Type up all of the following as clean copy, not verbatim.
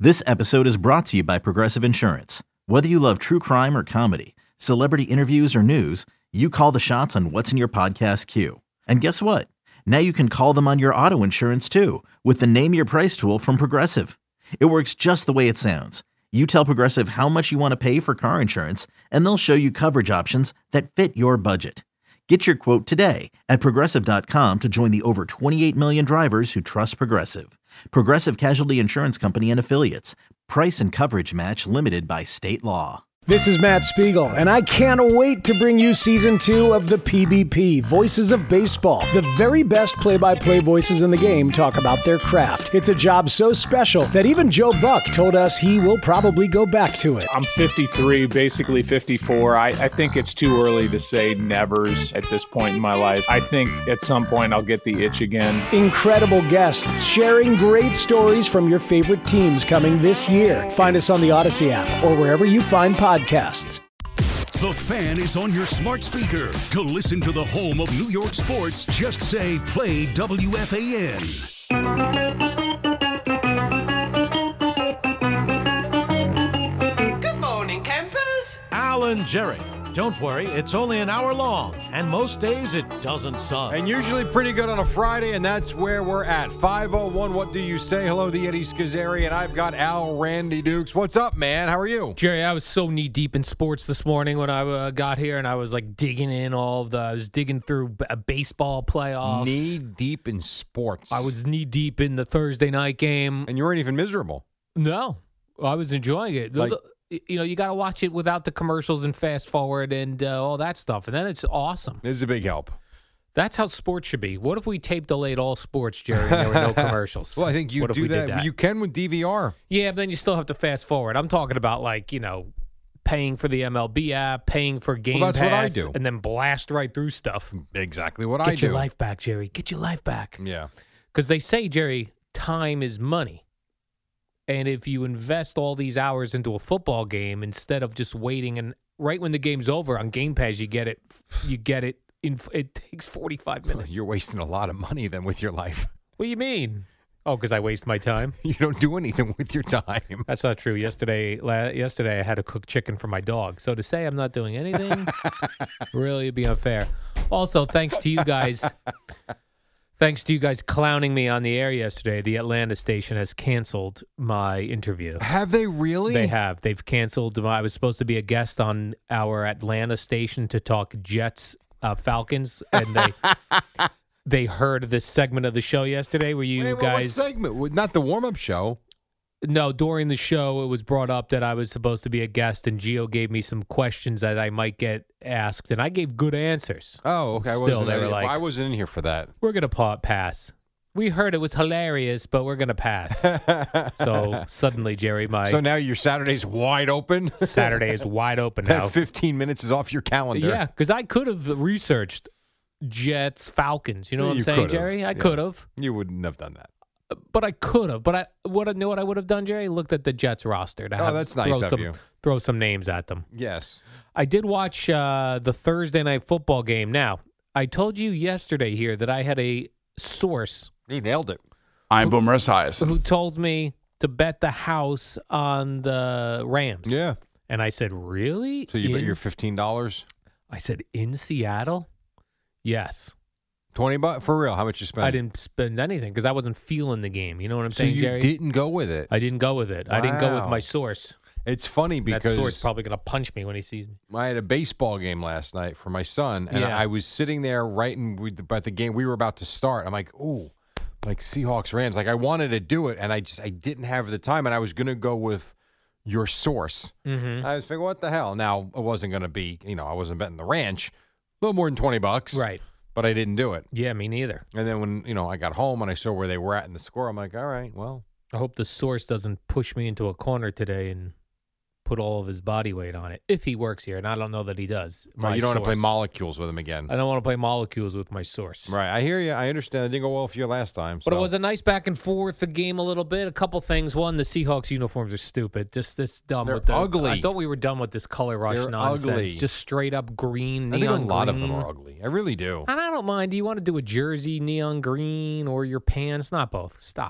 This episode is brought to you by Progressive Insurance. Whether you love true crime or comedy, celebrity interviews or news, you call the shots on what's in your podcast queue. And guess what? Now you can call them on your auto insurance too with the Name Your Price tool from Progressive. It works just the way it sounds. You tell Progressive how much you want to pay for car insurance, and they'll show you coverage options that fit your budget. Get your quote today at Progressive.com to join the over 28 million drivers who trust Progressive. Progressive Casualty Insurance Company and Affiliates. Price and coverage match limited by state law. This is Matt Spiegel, and I can't wait to bring you Season 2 of the PBP, Voices of Baseball. The very best play-by-play voices in the game talk about their craft. It's a job so special that even Joe Buck told us he will probably go back to it. I'm 53, basically 54. I think it's too early to say nevers at this point in my life. I think at some point I'll get the itch again. Incredible guests sharing great stories from your favorite teams coming this year. Find us on the Odyssey app or wherever you find podcasts. The Fan is on your smart speaker. To listen to the home of New York sports, just say play WFAN. Good morning, campers. Alan Jerry. Don't worry, it's only an hour long, and most days it doesn't suck. And usually pretty good on a Friday, and that's where we're at. 501, what do you say? Hello, the Eddie Schizzeri, and I've got Al Randy Dukes. What's up, man? How are you? Jerry, I was so knee-deep in sports this morning when I got here, and I was like digging in I was digging through baseball playoffs. Knee-deep in sports. I was knee-deep in the Thursday night game. And you weren't even miserable. No, I was enjoying it. You know, you got to watch it without the commercials and fast forward and all that stuff. And then it's awesome. This is a big help. That's how sports should be. What if we tape delayed all sports, Jerry, and there were no commercials? Well, I think you do that. You can with DVR. Yeah, but then you still have to fast forward. I'm talking about paying for the MLB app, paying for Game Pass. What I do. And then blast right through stuff. Exactly what I do. Get your life back, Jerry. Get your life back. Yeah. Because they say, Jerry, time is money. And if you invest all these hours into a football game instead of just waiting and right when the game's over on Game Pass, you get it. It takes 45 minutes. You're wasting a lot of money then with your life. What do you mean? Oh, because I waste my time. You don't do anything with your time. That's not true. Yesterday I had to cook chicken for my dog. So to say I'm not doing anything really would be unfair. Also, thanks to you guys. Thanks to you guys clowning me on the air yesterday, the Atlanta station has canceled my interview. Have they really? They have. They've canceled. I was supposed to be a guest on our Atlanta station to talk Jets Falcons, and they heard this segment of the show yesterday where you guys... What segment? Not the warm-up show. No, during the show, it was brought up that I was supposed to be a guest, and Gio gave me some questions that I might get asked, and I gave good answers. Oh, okay. I wasn't in here for that. We're going to pass. We heard it was hilarious, but we're going to pass. So suddenly, Jerry, So now your Saturday's wide open? Saturday is wide open now. That 15 minutes is off your calendar. Yeah, because I could have researched Jets, Falcons. You know what I'm saying, Jerry? I could have. You wouldn't have done that. But I could have. But know what I would have done, Jerry? Looked at the Jets roster. That's nice of you. Throw some names at them. Yes. I did watch the Thursday night football game. Now, I told you yesterday here that I had a source. He nailed it. I'm Boomer Esiason. Who told me to bet the house on the Rams. Yeah. And I said, really? So you bet your $15? I said, in Seattle? Yes. $20 for real? How much you spend? I didn't spend anything because I wasn't feeling the game. You know what I'm saying, Jerry? So you didn't go with it? I didn't go with it. Wow. I didn't go with my source. It's funny because that source is probably going to punch me when he sees me. I had a baseball game last night for my son, and I was sitting there about the game. We were about to start. I'm like, ooh, like Seahawks Rams. Like I wanted to do it, and I didn't have the time, and I was going to go with your source. Mm-hmm. I was thinking, what the hell? Now it wasn't going to be, I wasn't betting the ranch. A little more than $20, right? But I didn't do it. Yeah, me neither. And then when I got home and I saw where they were at in the score, I'm like, all right, well. I hope the source doesn't push me into a corner today and put all of his body weight on it if he works here, and I don't know that he does. You don't want to play molecules with him again. I don't want to play molecules with my source. Right, I hear you. I understand. It didn't go well for you last time. But it was a nice back and forth the game a little bit. A couple things. One, the Seahawks uniforms are stupid. Just this dumb. They're with the, ugly. I thought we were done with this color rush nonsense. Ugly. Just straight up green, I neon think a lot green. of them are ugly. I really do. And I don't mind. Do you want to do a jersey neon green or your pants? Not both. Stop.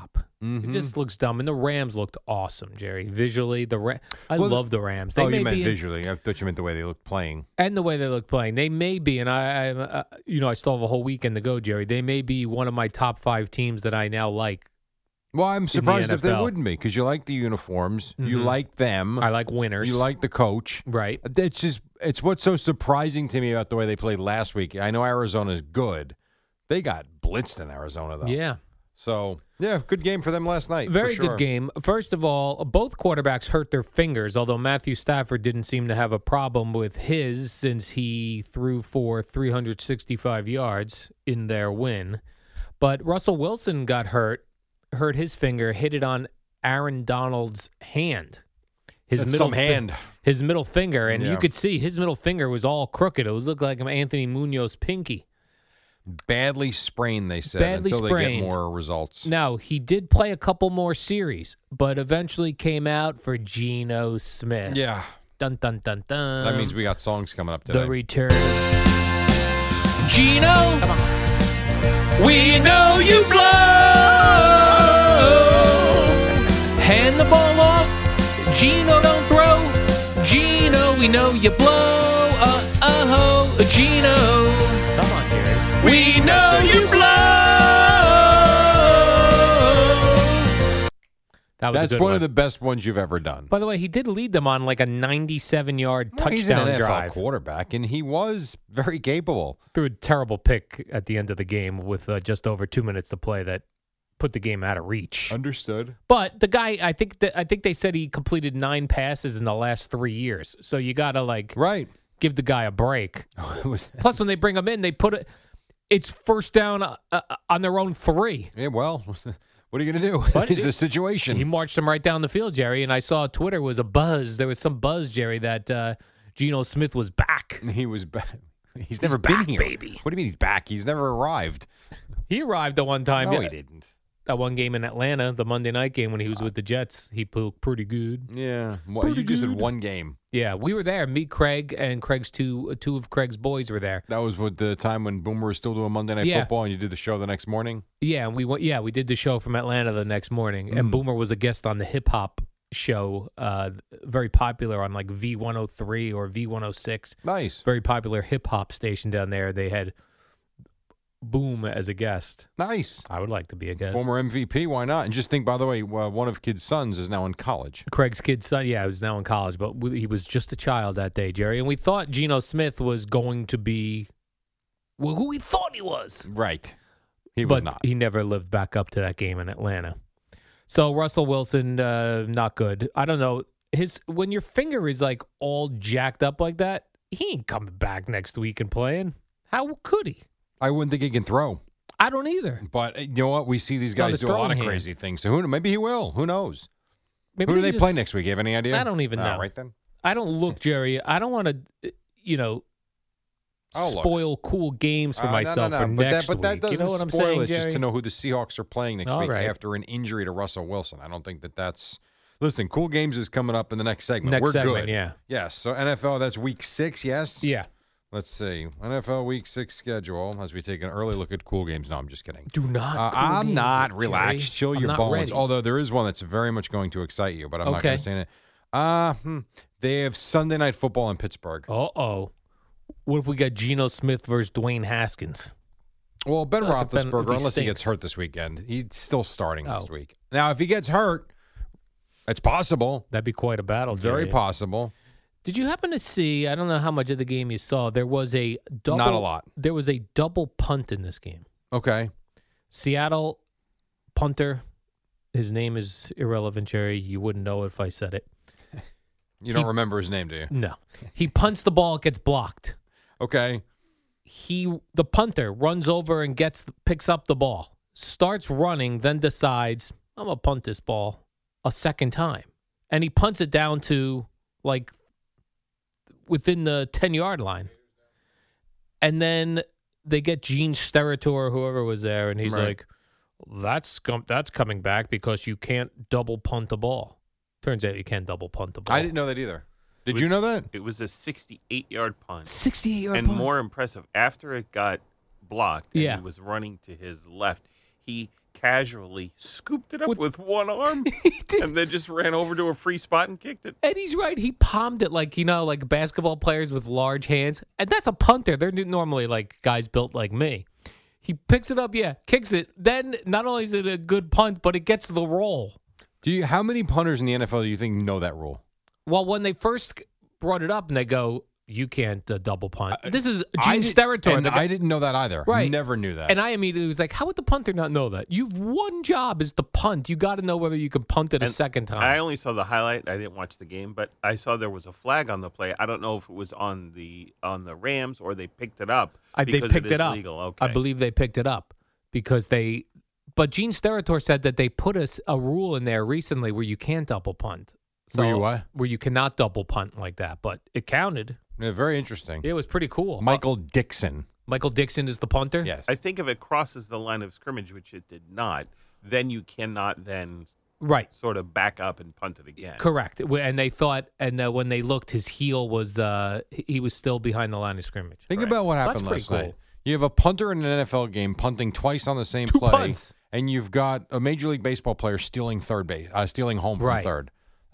It just looks dumb. And the Rams looked awesome, Jerry. Visually, I Well, love the Rams. You meant visually. I thought you meant the way they look playing. And the way they look playing. They may be, and I still have a whole weekend to go, Jerry. They may be one of my top 5 teams that I now like. Well, I'm surprised if they wouldn't be, because you like the uniforms. Mm-hmm. You like them. I like winners. You like the coach. Right. It's what's so surprising to me about the way they played last week. I know Arizona's good. They got blitzed in Arizona, though. Yeah. So, yeah, good game for them last night. Very for sure. good game. First of all, both quarterbacks hurt their fingers, although Matthew Stafford didn't seem to have a problem with his since he threw for 365 yards in their win. But Russell Wilson got hurt his finger, hit it on Aaron Donald's hand. His middle finger, and you could see his middle finger was all crooked. It looked like Anthony Munoz's pinky. Badly sprained, they said, until they get more results. Now, he did play a couple more series, but eventually came out for Geno Smith. Yeah. Dun, dun, dun, dun. That means we got songs coming up today. The return. Geno, we know you blow. Hand the ball off. Geno, don't throw. Geno, we know you blow. Geno. Come on, Jerry. We know you blow. That's one of the best ones you've ever done. By the way, he did lead them on like a 97-yard touchdown he's an NFL drive. Quarterback, and he was very capable. Threw a terrible pick at the end of the game with just over 2 minutes to play that put the game out of reach. Understood. But the guy, I think they said he completed 9 passes in the last 3 years. So you got to give the guy a break. Plus, when they bring him in, they put it's first down on their own 3. Yeah, well, what are you going to do? What is the situation? He marched him right down the field, Jerry, and I saw Twitter was a buzz. There was some buzz, Jerry, that Geno Smith was back. He was back. He's never been back, here. Baby. What do you mean he's back? He's never arrived. He arrived at one time. No, he didn't. That one game in Atlanta, the Monday night game when he was with the Jets, he played pretty good. Yeah. Well, you just had one game. Yeah, we were there. Me, Craig, and Craig's two of Craig's boys were there. That was with the time when Boomer was still doing Monday Night Football, and you did the show the next morning? Yeah, and we did the show from Atlanta the next morning, and Boomer was a guest on the hip-hop show, very popular on like V103 or V106. Nice. Very popular hip-hop station down there. They had Boom as a guest. Nice. I would like to be a guest. Former MVP, why not? And just think, by the way, one of Kid's sons is now in college. Craig's kid's son, he was now in college, but he was just a child that day, Jerry. And we thought Geno Smith was going to be who we thought he was. Right. He was not. He never lived back up to that game in Atlanta. So Russell Wilson, not good. I don't know. When your finger is like all jacked up like that, he ain't coming back next week and playing. How could he? I wouldn't think he can throw. I don't either. But you know what? We see these guys do a lot of crazy things. So maybe he will. Who knows? Maybe who do they play next week? You have any idea? I don't even know. Right then. I don't look, Jerry. I don't want to, spoil cool games for myself for next week. But that doesn't you know what I'm spoil saying, it Jerry? just to know who the Seahawks are playing next week right. after an injury to Russell Wilson. I don't think that's. Listen, cool games is coming up in the next segment. Next We're segment, good. yeah. Yes. So NFL, that's week 6. Yes. Yeah. Let's see. NFL Week 6 schedule as we take an early look at cool games. No, I'm just kidding. Do not. I'm not. Relax. Jerry. Chill your not bones. ready. Although there is one that's very much going to excite you, but I'm not going to say it. They have Sunday Night Football in Pittsburgh. Uh-oh. What if we got Geno Smith versus Dwayne Haskins? Well, Ben If Roethlisberger, he unless he stinks. gets hurt this weekend, he's still starting this week. Now, if he gets hurt, it's possible. That'd be quite a battle, Jerry. Very possible. Did you happen to see, I don't know how much of the game you saw, there was a double. Not a lot. There was a double punt in this game. Okay. Seattle punter, his name is irrelevant, Jerry. You wouldn't know if I said it. You don't remember his name, do you? No. He punts the ball, it gets blocked. Okay. The punter runs over and picks up the ball, starts running, then decides, I'm going to punt this ball a second time. And he punts it down to like within the 10-yard line. And then they get Gene Steratore, whoever was there, and he's like, that's coming back because you can't double punt the ball. Turns out you can't double punt the ball. I didn't know that either. Did you know that? It was a 68-yard punt. 68-yard and punt. more impressive, after it got blocked and Yeah. he was running to his left, he casually scooped it up with one arm and then just ran over to a free spot and kicked it. And he's right. He palmed it like, like basketball players with large hands. And that's a punter. They're normally like guys built like me. He picks it up, kicks it. Then not only is it a good punt, but it gets the roll. How many punters in the NFL do you think know that rule? Well, when they first brought it up and they go, you can't double punt. This is Gene Steratore. And I didn't know that either. Right. Never knew that. And I immediately was like, how would the punter not know that? You've one job is to punt. You got to know whether you can punt it a second time. I only saw the highlight. I didn't watch the game, but I saw there was a flag on the play. I don't know if it was on the Rams or they picked it up. They picked it up. Legal. Okay. I believe they picked it up because they. But Gene Steratore said that they put a rule in there recently where you can't double punt. So, where you what? Where you cannot double punt like that, but it counted. Yeah, very interesting. It was pretty cool. Michael Dixon. Michael Dixon is the punter? Yes. I think if it crosses the line of scrimmage, which it did not, then you cannot then sort of back up and punt it again. Correct. And they thought, when they looked, his heel was, he was still behind the line of scrimmage. Think about what happened last night. Cool. You have a punter in an NFL game punting twice on the same Two play, punts. And you've got a Major League Baseball player stealing stealing home from third.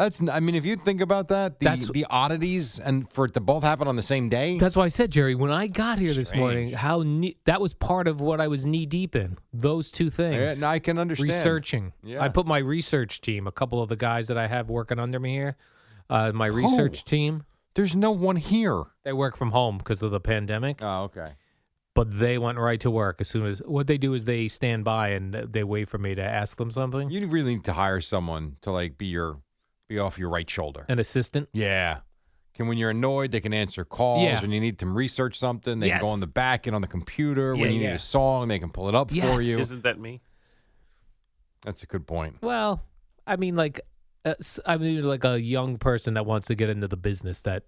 If you think about that, the oddities and for it to both happen on the same day. That's why I said, Jerry, when I got here this morning, that was part of what I was knee deep in. Those two things. I can understand. Researching. Yeah. I put my research team, a couple of the guys that I have working under me here, my research team. There's no one here. They work from home because of the pandemic. Oh, okay. But they went right to work as soon as what they do is they stand by and they wait for me to ask them something. You really need to hire someone to be off your right shoulder. An assistant? Yeah. When you're annoyed, they can answer calls. Yeah. When you need to research something, they can go on the back end on the computer. When you need a song, they can pull it up for you. Isn't that me? That's a good point. Well, like a young person that wants to get into the business that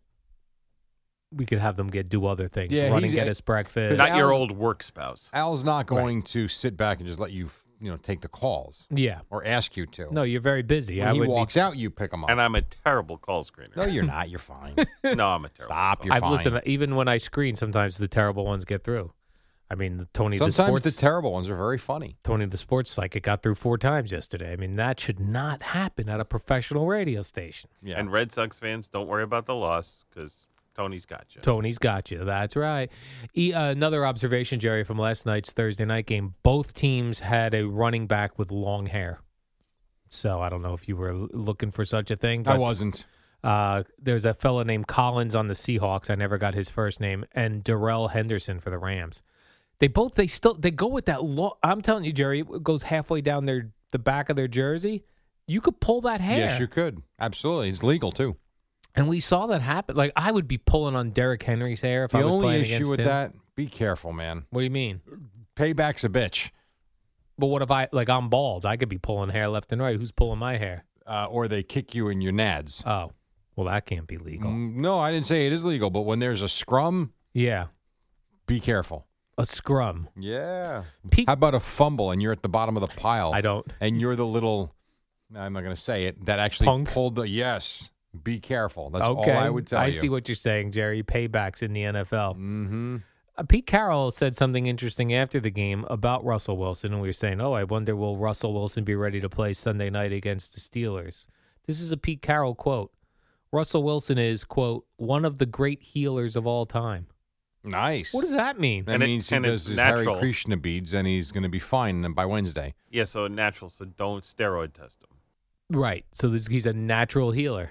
we could have them do other things. Yeah, run and get us breakfast. Not your old work spouse. Al's not going to sit back and just let you take the calls. Yeah. Or ask you to. No, you're very busy. When he walks out, you pick him up. And I'm a terrible call screener. No, you're not. You're fine. No, I'm a terrible. Stop. You're I've fine. listened. Even when I screen, sometimes the terrible ones get through. Tony. Sometimes the terrible ones are very funny. Tony, the sports psychic, got through 4 times yesterday. That should not happen at a professional radio station. Yeah. And Red Sox fans, don't worry about the loss because Tony's got you. Tony's got you. That's right. Another observation, Jerry, from last night's Thursday night game. Both teams had a running back with long hair. So I don't know if you were looking for such a thing. I wasn't. There's a fella named Collins on the Seahawks. I never got his first name. And Darrell Henderson for the Rams. They go with that. I'm telling you, Jerry, it goes halfway down the back of their jersey. You could pull that hair. Yes, you could. Absolutely. It's legal, too. And we saw that happen. Like, I would be pulling on Derrick Henry's hair if I was playing against him. The only issue with that, be careful, man. What do you mean? Payback's a bitch. But what if I'm bald? I could be pulling hair left and right. Who's pulling my hair? Or they kick you in your nads. Oh, well, that can't be legal. No, I didn't say it is legal, but when there's a scrum, yeah, be careful. A scrum. Yeah. How about a fumble and you're at the bottom of the pile? I don't. And you're the little, I'm not going to say it, that actually pulled the, yes. Be careful. That's all I would tell you. I see what you're saying, Jerry. Paybacks in the NFL. Mm-hmm. Pete Carroll said something interesting after the game about Russell Wilson, and we were saying, I wonder, will Russell Wilson be ready to play Sunday night against the Steelers? This is a Pete Carroll quote. Russell Wilson is, quote, one of the great healers of all time. Nice. What does that mean? That means he does his Hare Krishna beads, and he's going to be fine by Wednesday. Yeah, so natural, so don't steroid test him. Right. So he's a natural healer.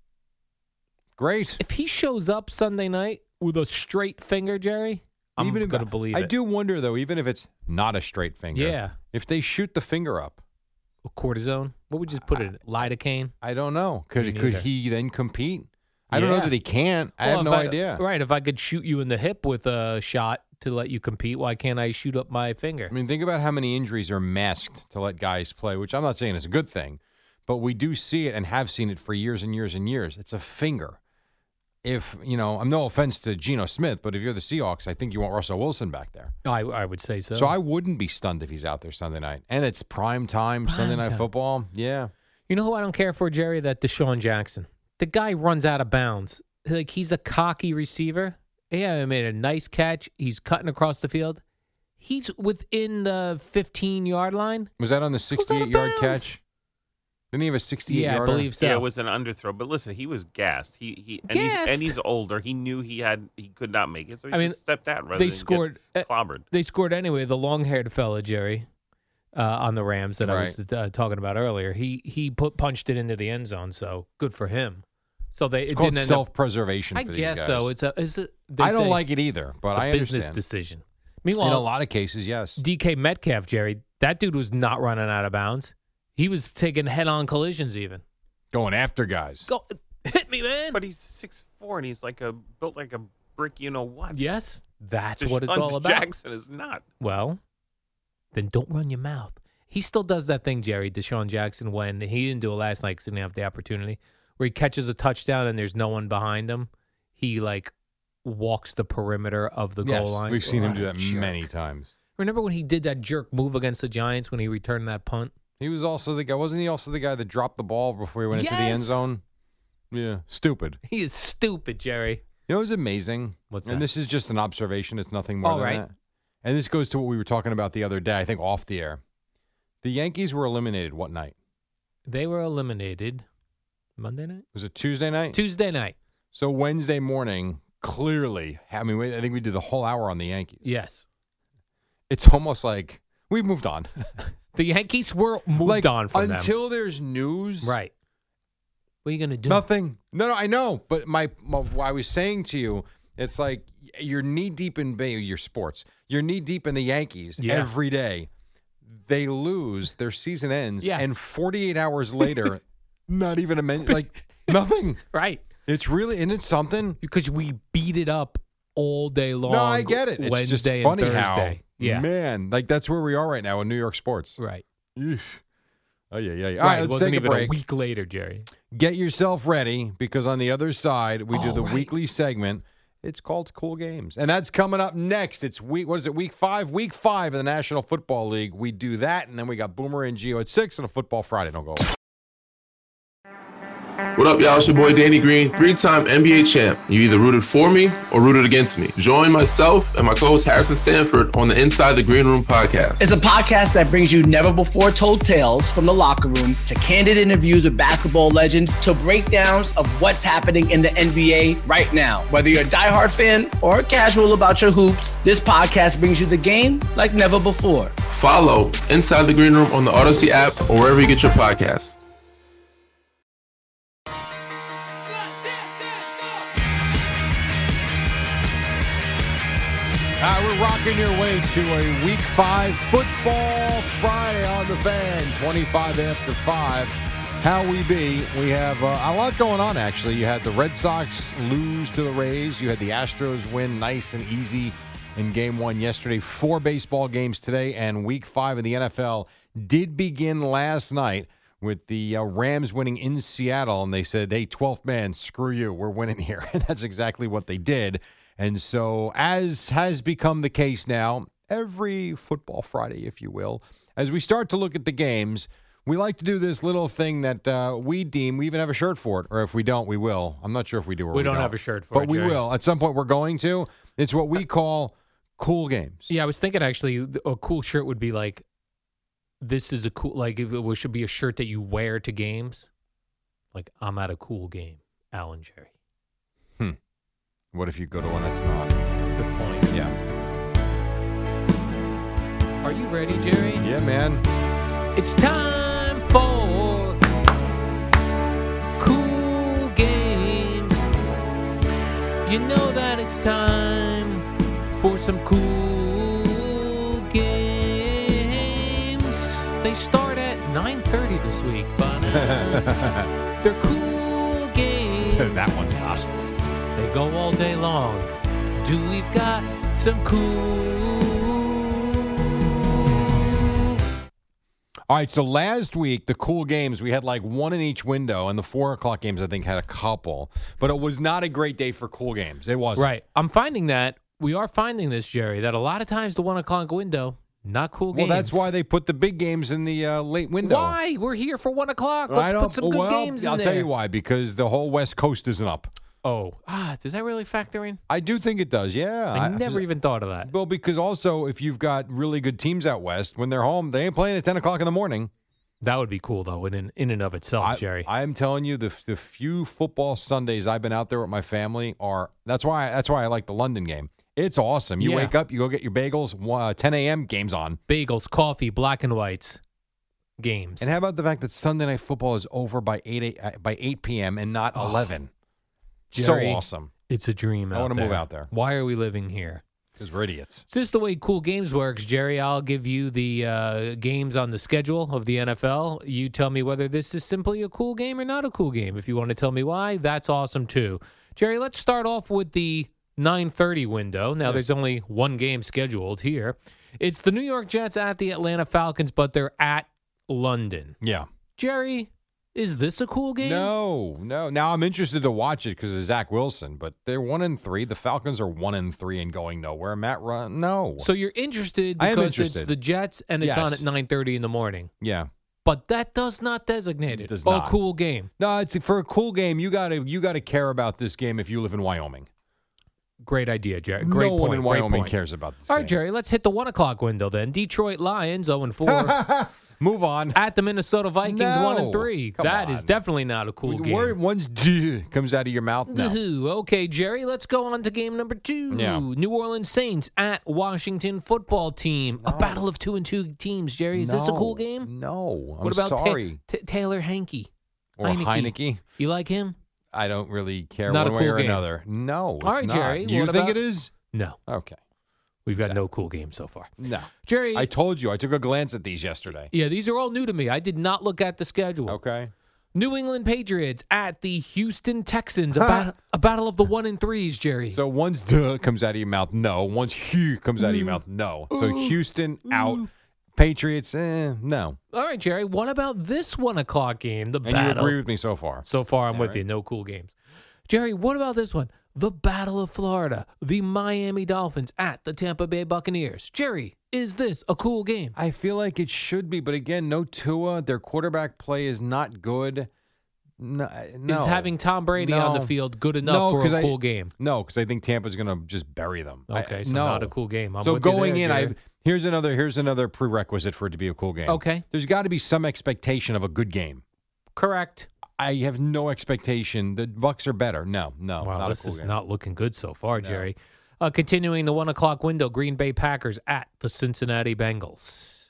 Great. If he shows up Sunday night with a straight finger, Jerry, I'm going to believe it. I do wonder, though, even if it's not a straight finger, if they shoot the finger up. Cortisone? What would you put it in? Lidocaine? I don't know. Could he then compete? I don't know that he can't. I have no idea. Right. If I could shoot you in the hip with a shot to let you compete, why can't I shoot up my finger? I mean, think about how many injuries are masked to let guys play, which I'm not saying is a good thing, but we do see it and have seen it for years and years and years. It's a finger. If, I'm no offense to Geno Smith, but if you're the Seahawks, I think you want Russell Wilson back there. I would say so. So I wouldn't be stunned if he's out there Sunday night. And it's prime time, Sunday Night Football. Yeah. You know who I don't care for, Jerry? That Deshaun Jackson. The guy runs out of bounds. Like, he's a cocky receiver. Yeah, he made a nice catch. He's cutting across the field. He's within the 15-yard line. Was that on the 68-yard bounds. catch? Didn't he have a 68-yarder? Yeah, I believe so. Yeah, it was an underthrow. But listen, he was gassed. He's older. He knew he could not make it, so he just stepped out rather than get clobbered. They scored anyway. The long-haired fella, Jerry, on the Rams that I was talking about earlier, he punched it into the end zone. So good for him. So it's called self-preservation. For these guys. I guess so. I don't like it either, but it's a I business understand. decision. Meanwhile, in a lot of cases, yes. DK Metcalf, Jerry, that dude was not running out of bounds. He was taking head-on collisions even. Going after guys. Go hit me, man. But he's 6'4", and he's built like a brick, you know what? Yes, that's what it's Deshaun all about. Jackson is not. Well, then don't run your mouth. He still does that thing, Jerry, Deshaun Jackson, when he didn't do it last night because he didn't have the opportunity, where he catches a touchdown and there's no one behind him. He, walks the perimeter of the goal line. We've seen him do that many times. Remember when he did that jerk move against the Giants when he returned that punt? He was also the guy. Wasn't he also the guy that dropped the ball before he went into the end zone? Yeah, stupid. He is stupid, Jerry. You know, it was amazing. What's that? And this is just an observation. It's nothing more than that. And this goes to what we were talking about the other day, I think off the air. The Yankees were eliminated what night? They were eliminated Monday night? Was it Tuesday night? Tuesday night. So Wednesday morning, clearly, I think we did the whole hour on the Yankees. Yes. It's almost like we've moved on. The Yankees were moved on from them. Until there's news. Right. What are you going to do? Nothing. No, I know. But what I was saying to you, it's like you're knee-deep in your sports. You're knee-deep in the Yankees every day. They lose, their season ends, and 48 hours later, not even nothing. Right. It's really, isn't it something? Because we beat it up all day long. No, I get it. It's Wednesday just funny and Thursday. Man, that's where we are right now in New York sports. Right. Eesh. Oh, yeah. All right, right, it let's wasn't take a even break. a week later, Jerry. Get yourself ready because on the other side, we do the weekly segment. It's called Cool Games. And that's coming up next. It's week 5? Week 5 in the National Football League. We do that, and then we got Boomer and Gio at 6 on a Football Friday. Don't go away. What up, y'all? It's your boy Danny Green, 3-time NBA champ. You either rooted for me or rooted against me. Join myself and my co-host Harrison Sanford on the Inside the Green Room podcast. It's a podcast that brings you never-before-told tales from the locker room to candid interviews with basketball legends to breakdowns of what's happening in the NBA right now. Whether you're a diehard fan or casual about your hoops, this podcast brings you the game like never before. Follow Inside the Green Room on the Odyssey app or wherever you get your podcasts. We're rocking your way to a Week 5 Football Friday on the Fan, 25 after 5. How we be? We have a lot going on, actually. You had the Red Sox lose to the Rays. You had the Astros win nice and easy in Game 1 yesterday. 4 baseball games today, and Week 5 of the NFL did begin last night with the Rams winning in Seattle, and they said, hey, 12th man, screw you, we're winning here. And that's exactly what they did. And so, as has become the case now, every Football Friday, if you will, as we start to look at the games, we like to do this little thing that we deem, we even have a shirt for it, or if we don't, we will. I'm not sure if we do or we don't have a shirt for it, but we will. At some point, we're going to. It's what we call Cool Games. Yeah, I was thinking, actually, a cool shirt would be like, this is a cool, like, it should be a shirt that you wear to games. Like, I'm at a cool game, Alan Jerry. What if you go to one that's not? Good point. Yeah. Are you ready, Jerry? Yeah, man. It's time for Cool Games. You know that it's time for some cool games. They start at 9:30 this week, but they're cool games. That one's not. They go all day long. We've got some cool. All right, so last week, the cool games, we had like one in each window, and the 4 o'clock games, I think, had a couple. But it was not a great day for cool games. It wasn't. Right. I'm finding that, we are finding this, Jerry, that a lot of times the 1 o'clock window, not cool games. Well, that's why they put the big games in the late window. Why? We're here for 1 o'clock. Let's put some good games in there. I'll tell you why, because the whole West Coast isn't up. Does that really factor in? I do think it does, yeah. I never even thought of that. Well, because also if you've got really good teams out west, when they're home, they ain't playing at 10 o'clock in the morning. That would be cool, though, in and of itself, Jerry. I am telling you, the few football Sundays I've been out there with my family that's why I like the London game. It's awesome. You wake up, you go get your bagels, 10 a.m., game's on. Bagels, coffee, black and whites, games. And how about the fact that Sunday Night Football is over by 8 p.m. and not 11? Jerry, so awesome. It's a dream I want to move out there. Why are we living here? Because we're idiots. It's just the way Cool Games works, Jerry. I'll give you the games on the schedule of the NFL. You tell me whether this is simply a cool game or not a cool game. If you want to tell me why, that's awesome, too. Jerry, let's start off with the 9:30 window. Now, there's only one game scheduled here. It's the New York Jets at the Atlanta Falcons, but they're at London. Yeah. Jerry, is this a cool game? No. Now I'm interested to watch it because of Zach Wilson, but they're 1-3. The Falcons are 1-3 and going nowhere. Matt Ryan, no. So you're interested I am because interested. it's the Jets and it's on at 9:30 in the morning. Yeah. But that does not designate it Does a not. cool game. No, it's for a cool game. You gotta care about this game if you live in Wyoming. Great idea, Jerry. Great no point. one in Great Wyoming point. cares about this All game. right, Jerry, let's hit the 1 o'clock window then. Detroit Lions 0-4 Move on. at the Minnesota Vikings No. 1-3. Come That is on. definitely not a cool game. Word once comes out of your mouth. No. Woohoo. Okay, Jerry, let's go on to game number 2. Yeah. New Orleans Saints at Washington Football Team. A battle of 2-2 teams, Jerry. Is this a cool game? No. I'm What about sorry. Taylor Hanke? Or Heineke. You like him? I don't really care Not a one way cool or game. another. No, it's All right, not. Jerry, You what think about- it is? No. Okay. We've got no cool games so far. No. Jerry. I told you. I took a glance at these yesterday. Yeah, these are all new to me. I did not look at the schedule. Okay. New England Patriots at the Houston Texans. A battle of the 1-3s, Jerry. So once comes out of your mouth, no. Once comes out of your mouth, no. So Houston out. Patriots, no. All right, Jerry. What about this 1 o'clock game? The And battle. you agree with me so far. So far, I'm Yeah, with right. you. No cool games. Jerry, what about this one? The Battle of Florida. The Miami Dolphins at the Tampa Bay Buccaneers. Jerry, is this a cool game? I feel like it should be, but again, no Tua. Their quarterback play is not good. No. Is having Tom Brady on the field good enough for a cool game? No, because I think Tampa's going to just bury them. Okay, so no. not a cool game. I'm So with you going there, in, Jerry. here's another prerequisite for it to be a cool game. Okay. There's got to be some expectation of a good game. Correct. I have no expectation. The Bucs are better. No, Wow, not this a cool is game. not looking good so far, Jerry. Continuing the 1 o'clock window, Green Bay Packers at the Cincinnati Bengals.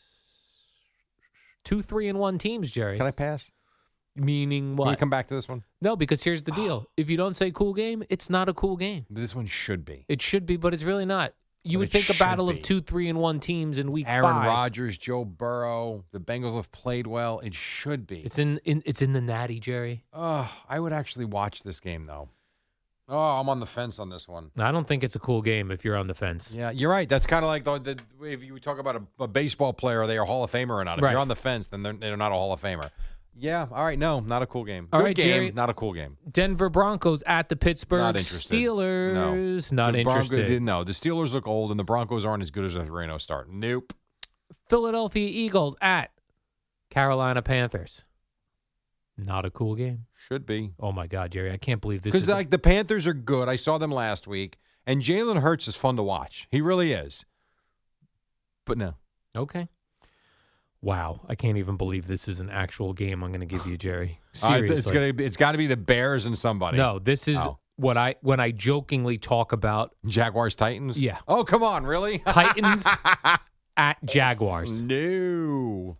2-3-1 teams, Jerry. Can I pass? Meaning what? Can we come back to this one? No, because here's the deal. If you don't say cool game, it's not a cool game. This one should be. It should be, but it's really not. You But would it think a should battle of be. 2-3-1 teams in week Aaron 5. Rodgers, Joe Burrow. The Bengals have played well. It should be. It's in the natty, Jerry. Oh, I would actually watch this game though. Oh, I'm on the fence on this one. I don't think it's a cool game if you're on the fence. Yeah, you're right. That's kind of like the if you talk about a baseball player, are they a Hall of Famer or not? If Right. you're on the fence, then they're not a Hall of Famer. Yeah, all right. No, not a cool game. All Good right, game, Jerry. not a cool game. Denver Broncos at the Pittsburgh Not interested. Steelers. No. Not The Broncos- interested. No, the Steelers look old, and the Broncos aren't as good as a Reno start. Nope. Philadelphia Eagles at Carolina Panthers. Not a cool game. Should be. Oh my God, Jerry! I can't believe this Because is. like the Panthers are good. I saw them last week, and Jalen Hurts is fun to watch. He really is. But no. Okay. Wow, I can't even believe this is an actual game I'm going to give you, Jerry. All right, Seriously. it's got to be the Bears and somebody. No, this is Oh. when I jokingly talk about Jaguars Titans. Yeah. Oh, come on, really? Titans at Jaguars. No.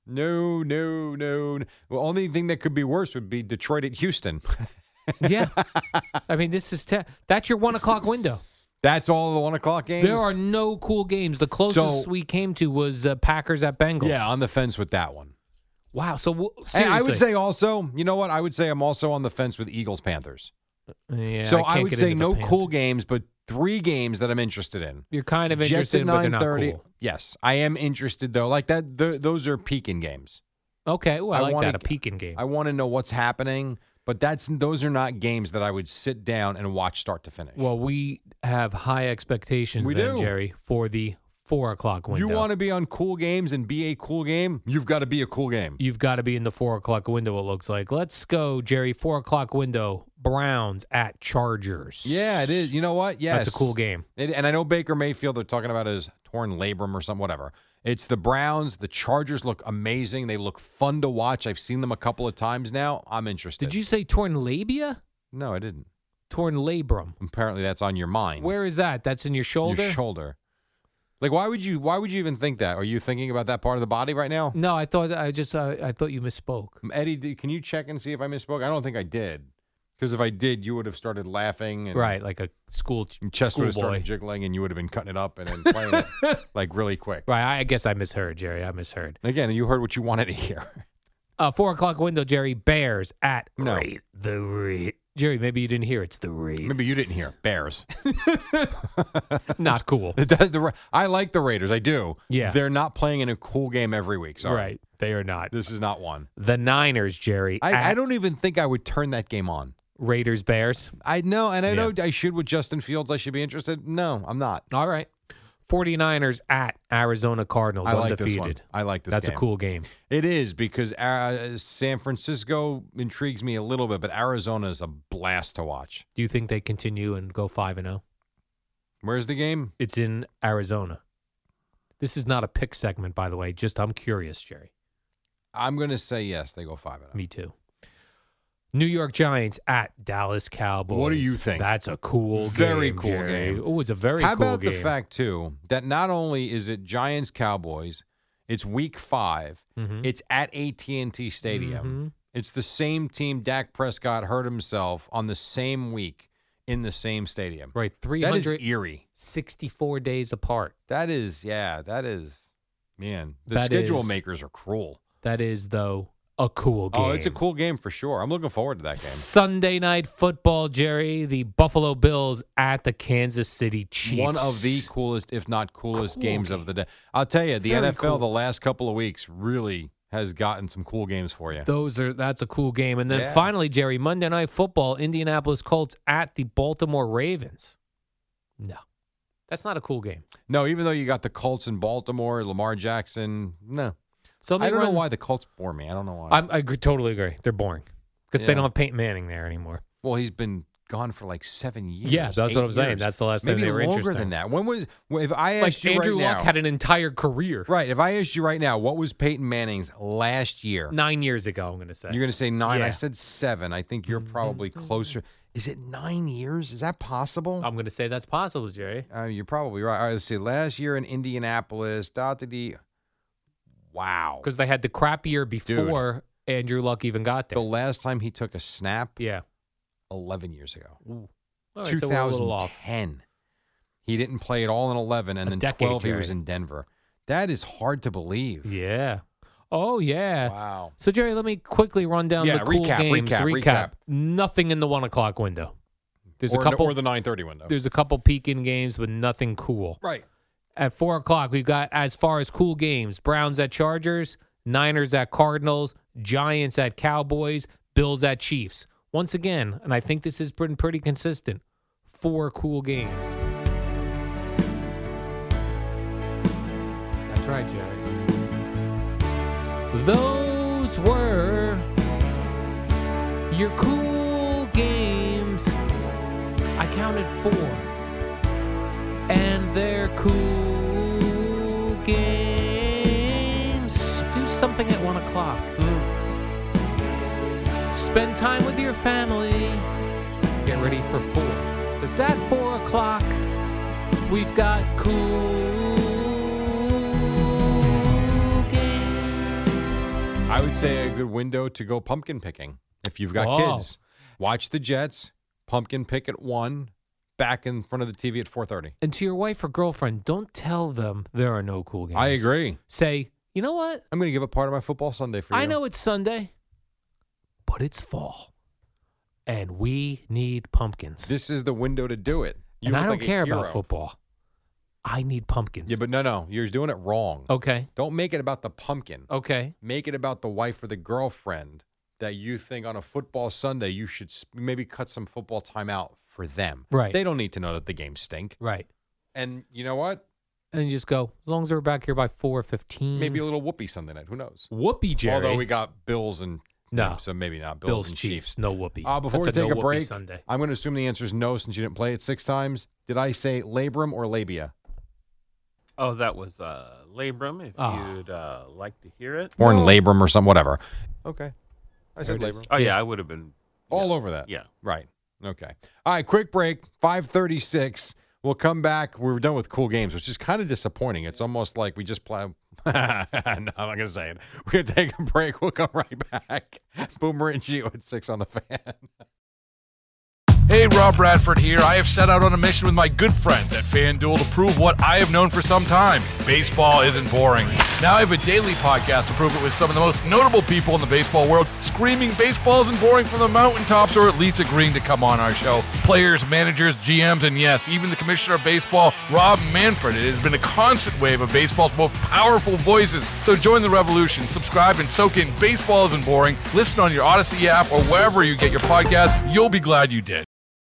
Well, only thing that could be worse would be Detroit at Houston. Yeah. I mean, this is that's your 1 o'clock window. That's all the 1 o'clock games? There are no cool games. The closest So- we came to was Packers at Bengals. Yeah, on the fence with that one. Wow. So And I would seriously. say also, you know what? I would say I'm also on the fence with Eagles Panthers. Yeah, So can't I would get say into the no Panthers. cours games, but 3 games that I'm interested in. You're kind of Jets interested, at but they're not 9:30. cool. Yes, I am interested though. Like that, those are peaking games. Okay, well, I like wanna- that, a peeking game. I want to know what's happening, but those are not games that I would sit down and watch start to finish. Well, we have high expectations We then, do. Jerry, for the 4 o'clock window. You want to be on cool games and be a cool game, you've got to be a cool game. You've got to be in the 4 o'clock window, it looks like. Let's go, Jerry. 4 o'clock window. Browns at Chargers. Yeah, it is. You know what? Yes. That's a cool game. And I know Baker Mayfield, they're talking about his torn labrum or something, whatever. It's the Browns. The Chargers look amazing. They look fun to watch. I've seen them a couple of times now. I'm interested. Did you say torn labia? No, I didn't. Torn labrum. Apparently that's on your mind. Where is that? That's in your shoulder? Your shoulder. Like, why would you even think that? Are you thinking about that part of the body right now? No, I thought I thought you misspoke. Eddie, can you check and see if I misspoke? I don't think I did. Because if I did, you would have started laughing. And right, like a school chest would have boy. started jiggling, and you would have been cutting it up and then playing it like really quick. Right, I guess I misheard, Jerry. I misheard. Again, you heard what you wanted to hear. 4 o'clock window, Jerry. Bears at No. Jerry, maybe you didn't hear. It's the Raiders. Maybe you didn't hear. Bears. Not cool. I like the Raiders. I do. Yeah. They're not playing in a cool game every week. Sorry. Right, they are not. This is not one. The Niners, Jerry. I don't even think I would turn that game on. Raiders, Bears. I know, and I know I should with Justin Fields. I should be interested. No, I'm not. All right. 49ers at Arizona Cardinals, I like undefeated. this one. I like this That's game. a cool game. It is because San Francisco intrigues me a little bit, but Arizona is a blast to watch. Do you think they continue and go 5-0? Where's the game? It's in Arizona. This is not a pick segment, by the way. Just I'm curious, Jerry. I'm going to say yes. They go 5-0. Me too. New York Giants at Dallas Cowboys. What do you think? That's a cool game. Very cool Jerry. game. Oh, it's a very How cool about game. the fact, too, that not only is it Giants-Cowboys, it's Week 5. Mhm. It's at AT&T Stadium. Mhm. It's the same team Dak Prescott hurt himself on the same week in the same stadium. Right, That is eerie. 64 days apart. That is, man, the That schedule is- makers are cruel. That is, though, a cool game. Oh, it's a cool game for sure. I'm looking forward to that game. Sunday night football, Jerry. The Buffalo Bills at the Kansas City Chiefs. One of the coolest, if not coolest, games of the day. I'll tell you, the Very NFL cool. the last couple of weeks really has gotten some cool games for you. That's a cool game. And then Yeah. finally, Jerry, Monday Night Football, Indianapolis Colts at the Baltimore Ravens. No, that's not a cool game. No, even though you got the Colts in Baltimore, Lamar Jackson, no. So I don't know why the Colts bore me. I don't know why. I totally agree. They're boring because they Yeah. don't have Peyton Manning there anymore. Well, he's been gone for like 7 years. Yeah, that's what 8 I'm saying. years. That's the last Maybe time they were longer interested. than that. When was? If I Like asked you Andrew right Luck now, had an entire career. right? If I asked you right now, what was Peyton Manning's last year? 9 years ago, I'm going to say. You're going to say 9. I Yeah. said 7. I think you're probably closer. Is it 9 years? Is that possible? I'm going to say that's possible, Jerry. You're probably right. All right, let's see. Last year in Indianapolis, wow. Because they had the crap year before Andrew Luck even got there. The last time he took a snap, Yeah. 11 years ago. Ooh. All right, so we're a little off. 2010. He didn't play at all in 11, and A then decade, 12 he was Jerry. in Denver. That is hard to believe. Yeah. Oh, yeah. Wow. So, Jerry, let me quickly run down Yeah, the cool games. recap. Nothing in the 1 o'clock window. There's Or a couple. the 9:30 window. There's a couple peak-in games, but nothing cool. Right. At 4 o'clock, we've got, as far as cool games, Browns at Chargers, Niners at Cardinals, Giants at Cowboys, Bills at Chiefs. Once again, and I think this has been pretty consistent, 4 cool games. That's right, Jerry. Those were your cool games. I counted 4. And they're cool games. Do something at 1 o'clock. Spend time with your family. Get ready for 4. Because at 4 o'clock, we've got cool games. I would say a good window to go pumpkin picking if you've got Oh. kids. Watch the Jets. Pumpkin pick at 1. Back in front of the TV at 4:30. And to your wife or girlfriend, don't tell them there are no cool games. I agree. Say, you know what? I'm going to give up part of my football Sunday for you. I know it's Sunday, but it's fall. And we need pumpkins. This is the window to do it. You and I look don't like a care about hero. football. I need pumpkins. Yeah, but no. You're doing it wrong. Okay. Don't make it about the pumpkin. Okay. Make it about the wife or the girlfriend that you think on a football Sunday you should maybe cut some football time out for them. Right. They don't need to know that the games stink. Right. And you know what? And you just go, as long as we're back here by 4:15. Maybe a little whoopee Sunday night. Who knows? Whoopee, Jerry. Although we got Bills and No. So maybe not. Bills and Chiefs. No whoopee. Before we That's take a no-whoopee break, Sunday. I'm going to assume the answer is no since you didn't play it 6 times. Did I say labrum or labia? Oh, that was labrum. If you'd like to hear it. Or in labrum or some whatever. Okay. I said There it is. labrum. Oh, yeah, I would have been. All over that. Yeah. Right. Okay. All right, quick break. 5:36. We'll come back. We're done with cool games, which is kind of disappointing. It's almost like we just play. No, I'm not going to say it. We're going to take a break. We'll come right back. Boomer and Gio at 6 on the Fan. Hey, Rob Bradford here. I have set out on a mission with my good friends at FanDuel to prove what I have known for some time. Baseball isn't boring. Now I have a daily podcast to prove it with some of the most notable people in the baseball world, screaming baseball isn't boring from the mountaintops, or at least agreeing to come on our show. Players, managers, GMs, and yes, even the commissioner of baseball, Rob Manfred. It has been a constant wave of baseball's most powerful voices. So join the revolution. Subscribe and soak in Baseball Isn't Boring. Listen on your Odyssey app or wherever you get your podcasts. You'll be glad you did.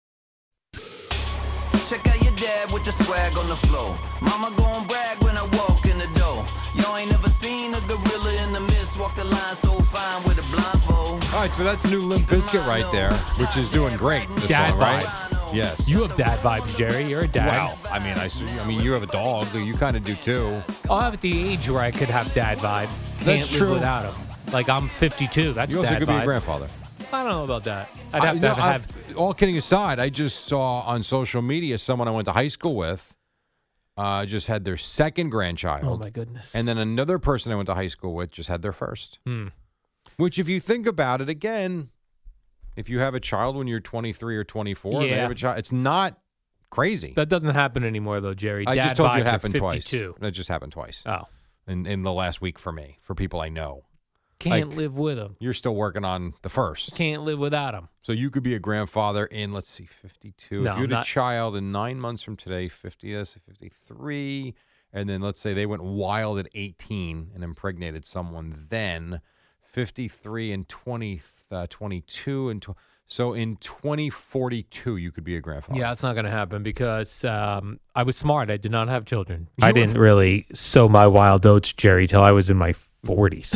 Check out your dad with the swag on the floor. Mama gon' brag when I walk in the door. Y'all ain't never seen a gorilla in the mist walk the line so fine with a blindfold. All right, so that's new Limp Bizkit right there, which is doing great. This Dad song, right? vibes. Yes. You have dad vibes, Jerry. You're a dad. Well, I mean, you have a dog. You kind of do too. I'm at the age where I could have dad vibes. Can't That's live true. without him. Like, I'm 52. That's You also dad could vibes. be a grandfather. I don't know about that. I'd have to have. All kidding aside, I just saw on social media someone I went to high school with just had their second grandchild. Oh, my goodness. And then another person I went to high school with just had their first. Which, if you think about it again, if you have a child when you're 23 or 24, and they Yeah. have a child, it's not crazy. That doesn't happen anymore, though, Jerry. I Dad just told you it vibes are happened twice. 52. That just happened twice. Oh. In the last week for me, for people I know. Can't live with him. You're still working on the first. Can't live without him. So you could be a grandfather in, let's see, 52. No, if you had not- a child in 9 months from today, 53. And then let's say they went wild at 18 and impregnated someone then, 53 and 22. So in 2042, you could be a grandfather. Yeah, it's not going to happen because I was smart. I did not have children. I didn't really sow my wild oats, Jerry, till I was in my 40s.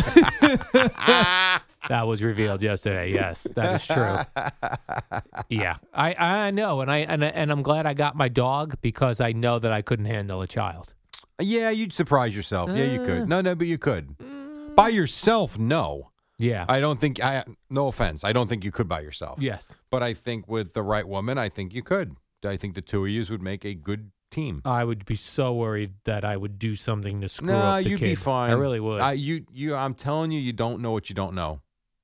That was revealed yesterday. Yes, that is true. Yeah, I know, and I'm glad I got my dog because I know that I couldn't handle a child. Yeah, you'd surprise yourself. Yeah, you could. No, but you could. By yourself, no. Yeah. I don't think, no offense, I don't think you could by yourself. Yes. But I think with the right woman, I think you could. I think the two of you would make a good team. I would be so worried that I would do something to screw No, up the you'd kid. be fine. I really would. I'm telling you, you don't know what you don't know.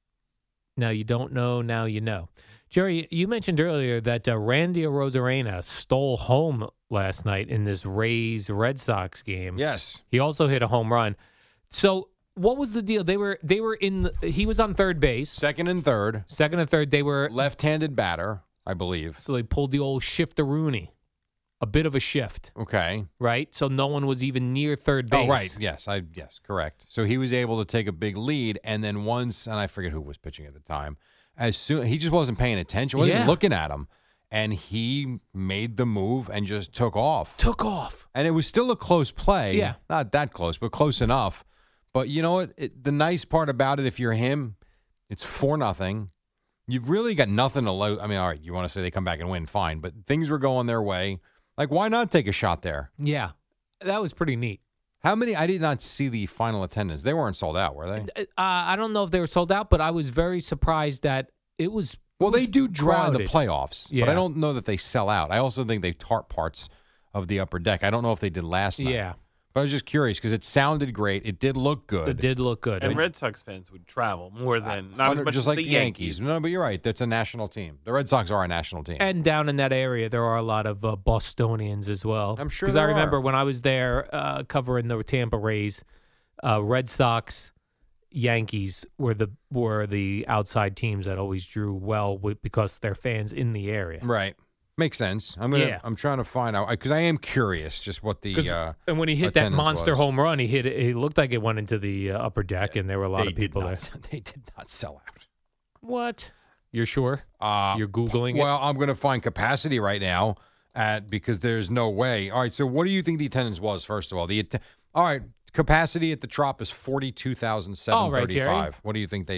Now you don't know, now you know. Jerry, you mentioned earlier that Randy Arozarena stole home last night in this Rays-Red Sox game. Yes. He also hit a home run. So what was the deal? They were in he was on third base. Second and third. They were left-handed batter, I believe. So they pulled the old shifter-Rooney. A bit of a shift. Okay. Right? So no one was even near third base. Oh, right. Yes, correct. So he was able to take a big lead, and then once, and I forget who was pitching at the time, he just wasn't paying attention, wasn't even looking at him, and he made the move and just took off. And it was still a close play. Yeah. Not that close, but close enough. But you know what? The nice part about it, if you're him, it's 4-0. You've really got nothing to lose. I mean, all right, you want to say they come back and win, fine, but things were going their way. Like, why not take a shot there? Yeah, that was pretty neat. How many? I did not see the final attendance. They weren't sold out, were they? I don't know if they were sold out, but I was very surprised that it was. Well, they do draw in the crowded. playoffs, Yeah. but I don't know that they sell out. I also think they tarp parts of the upper deck. I don't know if they did last night. Yeah. But I was just curious because it sounded great. It did look good. It did look good. And Red Sox fans would travel more than not as much just as like the Yankees. No, but you're right. That's a national team. The Red Sox are a national team. And down in that area, there are a lot of Bostonians as well. I'm sure Because I there remember are. when I was there covering the Tampa Rays, Red Sox, Yankees were the outside teams that always drew well because they're fans in the area. Right. Makes sense. I'm trying to find out because I am curious just what the and when he hit that attendance monster was. home run, it looked like it went into the upper deck, and there were a lot of people there. They did not sell out. What? You're sure? You're Googling it? Well, I'm going to find capacity right now because there's no way. All right, so what do you think the attendance was, first of all? All right, capacity at the Trop is 42,735. All right, Jerry. What do you think they did?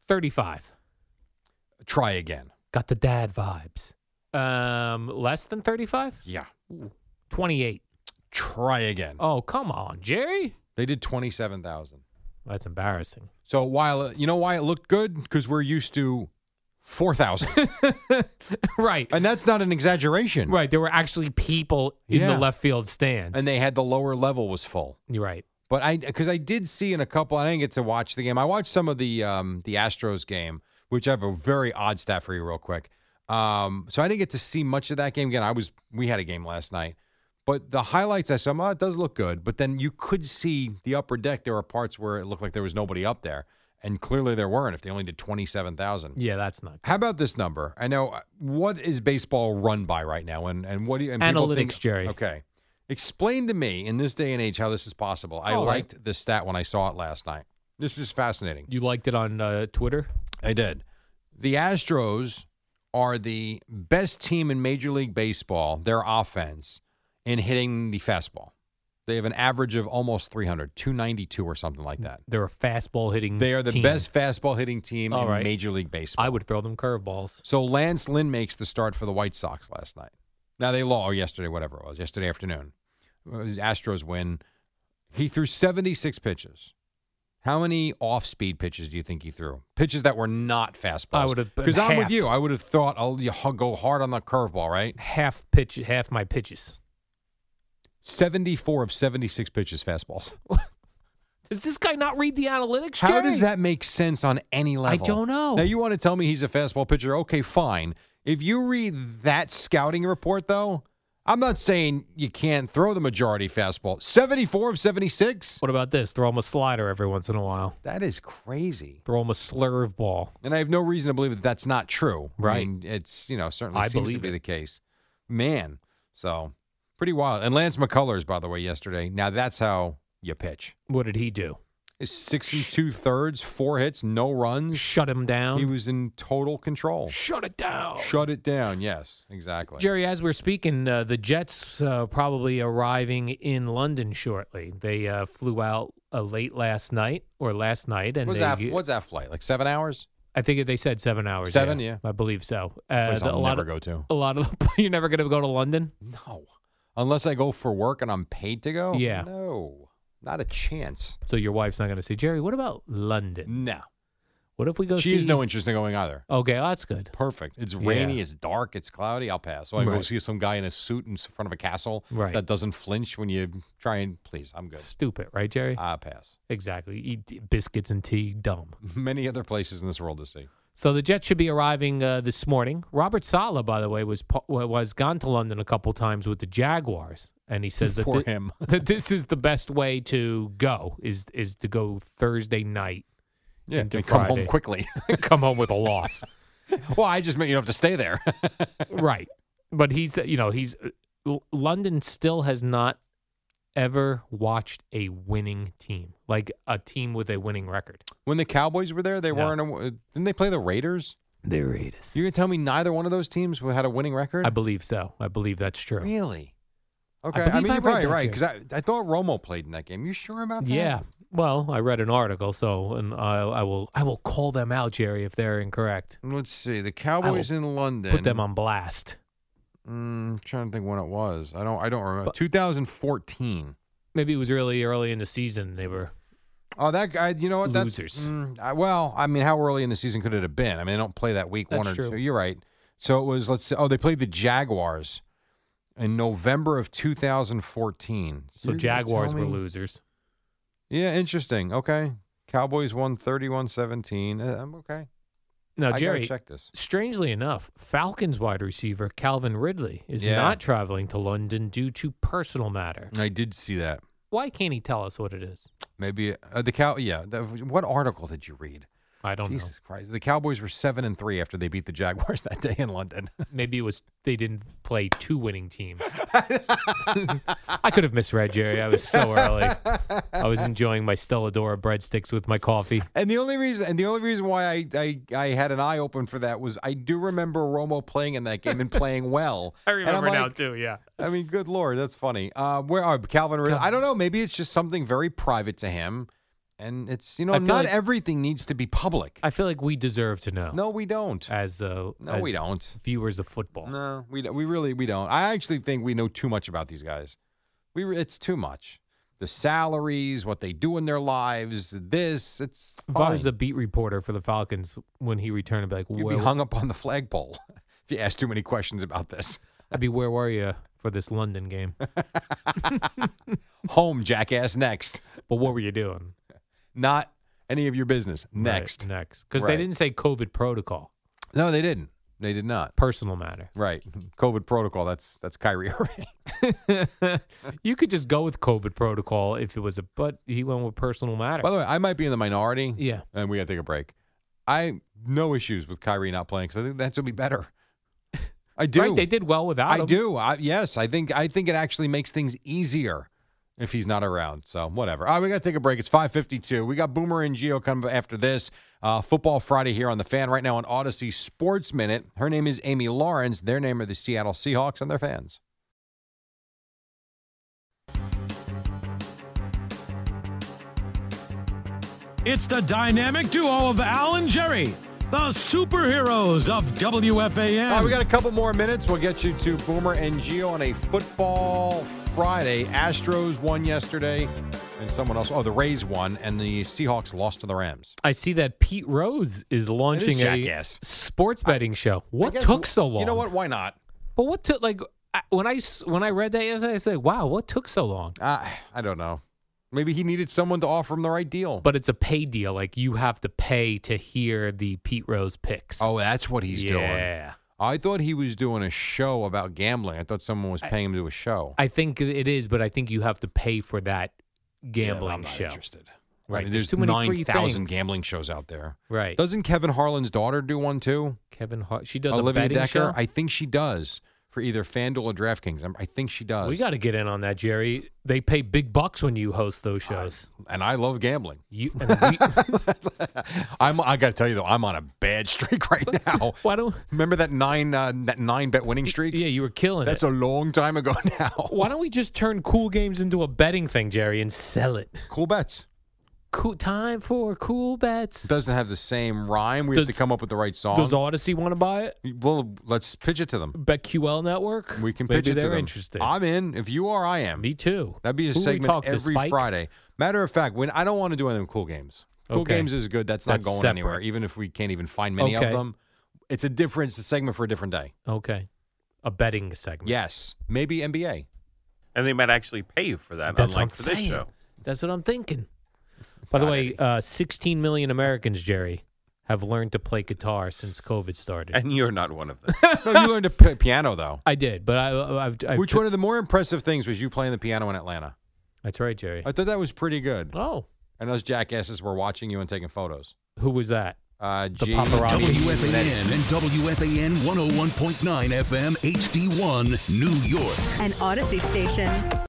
35. Try again. Got the dad vibes. Less than 35? Yeah. 28. Try again. Oh, come on, Jerry. They did 27,000. That's embarrassing. So while you know why it looked good? Because we're used to 4,000. Right. And that's not an exaggeration. Right. There were actually people in the left field stands. And they had the lower level was full. You're right. But because I did see in a couple, I didn't get to watch the game. I watched some of the Astros game, which I have a very odd stat for you real quick. So I didn't get to see much of that game. Again, we had a game last night. But the highlights I saw, it does look good. But then you could see the upper deck. There were parts where it looked like there was nobody up there. And clearly there weren't if they only did 27,000. Yeah, that's not good. How about this number? I know, what is baseball run by right now? And what do you... And people analytics, think, Jerry. Okay. Explain to me, in this day and age, how this is possible. I liked the stat when I saw it last night. This is fascinating. You liked it on Twitter? I did. The Astros are the best team in Major League Baseball, their offense, in hitting the fastball. They have an average of almost 300, 292 or something like that. They're a fastball hitting They are the team. best fastball hitting team in right. Major League Baseball. I would throw them curveballs. So Lance Lynn makes the start for the White Sox last night. Now they lost, or yesterday, whatever it was, yesterday afternoon. Astros win. He threw 76 pitches. How many off-speed pitches do you think he threw? Pitches that were not fastballs. I would have, because I'm with you. I would have thought, you go hard on the curveball, right? Half my pitches. 74 of 76 pitches fastballs. Does this guy not read the analytics, How Jerry? does that make sense on any level? I don't know. Now, you want to tell me he's a fastball pitcher? Okay, fine. If you read that scouting report, though, I'm not saying you can't throw the majority fastball. 74 of 76? What about this? Throw him a slider every once in a while. That is crazy. Throw him a slurve ball. And I have no reason to believe that that's not true. Right. I mean, it's, certainly I seems to believe be it. the case. Man, so pretty wild. And Lance McCullers, by the way, yesterday. Now, that's how you pitch. What did he do? 6 2/3, 4 hits, no runs. Shut him down. He was in total control. Shut it down. Shut it down. Yes, exactly. Jerry, as we're speaking, the Jets probably arriving in London shortly. They flew out late last night. And what's that flight? Like 7 hours? I think they said 7 hours. 7, yeah. I believe so. Place I'll never go to. A lot of you're never going to go to London? No, unless I go for work and I'm paid to go. Yeah. No, not a chance. So your wife's not going to say, Jerry, what about London? No. What if we go She see... has no interest in going either. Okay, well, that's good. Perfect. It's rainy, Yeah. it's dark, it's cloudy. I'll pass. So I go Right. see some guy in a suit in front of a castle Right. that doesn't flinch when you try and please. I'm good. Stupid, right, Jerry? I'll pass. Exactly. Eat biscuits and tea, dumb. Many other places in this world to see. So the Jets should be arriving this morning. Robert Saleh, by the way, was gone to London a couple times with the Jaguars, and he says that Poor him. that this is the best way to go is to go Thursday night. Yeah, into and come Friday. home quickly. Come home with a loss. Well, I just meant you don't have to stay there. Right. But London still has not ever watched a winning team, like a team with a winning record. When the Cowboys were there, they No. weren't. Didn't they play the Raiders? The Raiders. You're gonna tell me neither one of those teams had a winning record? I believe so. I believe that's true. Really? Okay. believe I mean, I you're read probably that, right Jerry. because I thought Romo played in that game. You sure about that? Yeah. Well, I read an article, and I will call them out, Jerry, if they're incorrect. Let's see. The Cowboys in London. Put them on blast. Trying to think when it was. I don't remember. But- 2014. Maybe it was really early in the season. They were Oh, that guy. You know what? losers. Well, I mean, how early in the season could it have been? I mean, they don't play that week That's one or true. two. You're right. So it was. Let's see. Oh, they played the Jaguars in November of 2014. So You're gonna Jaguars tell were me- losers. Yeah, interesting. Okay. Cowboys won 31-17. I'm okay. Now, I gotta Jerry, check this. strangely enough, Falcons wide receiver Calvin Ridley is Yeah. not traveling to London due to personal matter. I did see that. Why can't he tell us what it is? Maybe the cow. Yeah. What article did you read? I don't Jesus Christ. The Cowboys were 7-3 after they beat the Jaguars that day in London. know. Maybe it was they didn't play two winning teams. I could have misread, Jerry. I was so early. I was enjoying my Stelladora breadsticks with my coffee. And the only reason why I had an eye open for that was I do remember Romo playing in that game and playing well. I And I'm remember now like, too. Yeah. I mean, good Lord, that's funny. Where are Calvin Ridley? I don't know. Maybe it's just something very private to him. And it's, I feel not like- everything needs to be public. I feel like we deserve to know. No, we don't. As we don't. Viewers of football. No, we really don't. I actually think we know too much about these guys. It's too much. The salaries, what they do in their lives, it's If I fine. was a beat reporter for the Falcons when he returned, I'd be like, You'd be hung up on the flagpole if you ask too many questions about this. I'd be, where were you for this London game? Home, jackass, next. But what were you doing? Not any of your business. Next. Right, next. Because Right. they didn't say COVID protocol. No, they didn't. They did not. Personal matter. Right. COVID protocol, that's Kyrie Irving. You could just go with COVID protocol if it was but he went with personal matter. By the way, I might be in the minority. Yeah. And we got to take a break. No issues with Kyrie not playing because I think that's going to be better. I do. Right, they did well without him. I do. Yes, I think it actually makes things easier if he's not around. So whatever. All right, we got to take a break. It's 5:52. We got Boomer and Gio coming after this. Football Friday here on the Fan right now on Odyssey Sports Minute. Her name is Amy Lawrence. Their name are the Seattle Seahawks and their fans. It's the dynamic duo of Al and Jerry, the superheroes of WFAN. All right, we got a couple more minutes. We'll get you to Boomer and Gio on a Football Friday. Astros won yesterday, and someone else. Oh, the Rays won, and the Seahawks lost to the Rams. I see that Pete Rose is launching a jackass. sports betting show. What guess- took so long? You know what? Why not? But what took when I read that yesterday, I said, "Wow, what took so long?" I don't know. Maybe he needed someone to offer him the right deal. But it's a pay deal. Like you have to pay to hear the Pete Rose picks. Oh, that's what he's doing. Yeah. I thought he was doing a show about gambling. I thought someone was paying him to do a show. I think it is, but I think you have to pay for that gambling I'm not show. interested. Right. There's too many free 9,000 things. gambling shows out there. Right. Doesn't Kevin Harlan's daughter do one too? Kevin Hart. She does Olivia a betting Decker? show. I think she does for either FanDuel or DraftKings. I think she does. We got to get in on that, Jerry. They pay big bucks when you host those shows. And I love gambling. And I got to tell you though, I'm on a bad streak right now. Why don't remember that nine bet winning streak? Yeah, you were killing That's it. a long time ago now. Why don't we just turn cool games into a betting thing, Jerry, and sell it? Cool bets. Cool time for cool bets. It doesn't have the same rhyme. We have to come up with the right song. Does Odyssey want to buy it? Well, let's pitch it to them. BetQL Network? We can Maybe pitch it to they're them. interested. I'm in. If you are, I am. Me too. That'd be a Who we segment talk to, every Spike? Friday. Matter of fact, when I don't want to do anything with Cool Games. Cool Okay. Games is good. That's not That's going separate. anywhere, even if we can't even find many of Okay. them. It's a segment for a different day. Okay. A betting segment. Yes. Maybe NBA. And they might actually pay you for that, That's what I'm unlike for this saying. show. That's what I'm thinking. By the way, 16 million Americans, Jerry, have learned to play guitar since COVID started. And you're not one of them. No, you learned to play piano, though. I did, but I've Which one of the more impressive things was you playing the piano in Atlanta? That's right, Jerry. I thought that was pretty good. Oh. And those jackasses were watching you and taking photos. Who was that? The paparazzi. WFAN and WFAN 101.9 FM HD1, New York. An Odyssey station.